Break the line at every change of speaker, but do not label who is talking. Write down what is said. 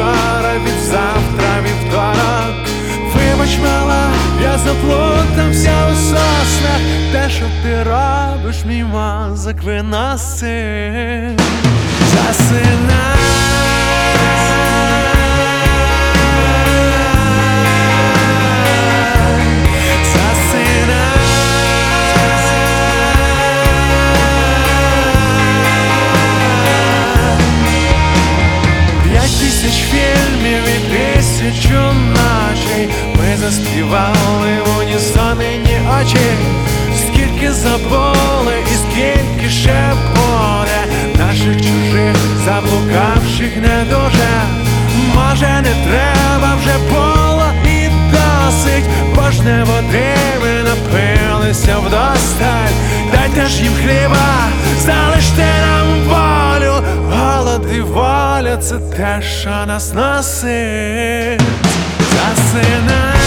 вчора, від завтра, вівторок. Вибач, мала, я заплутався у соснах. Те, що ти робиш, мій мозок виносить. Засинай. Фільмів і тисячу ночей ми заспівали в унісоні очі. Скільки забули і скільки ще буде наших чужих, заблукавших не дуже. Може, не треба вже було і досить, бо ж не води ми напилися вдосталь. Дайте ж їм хліба, залиште нам волю. Голод і воля — це те, що нас носить. Засинай.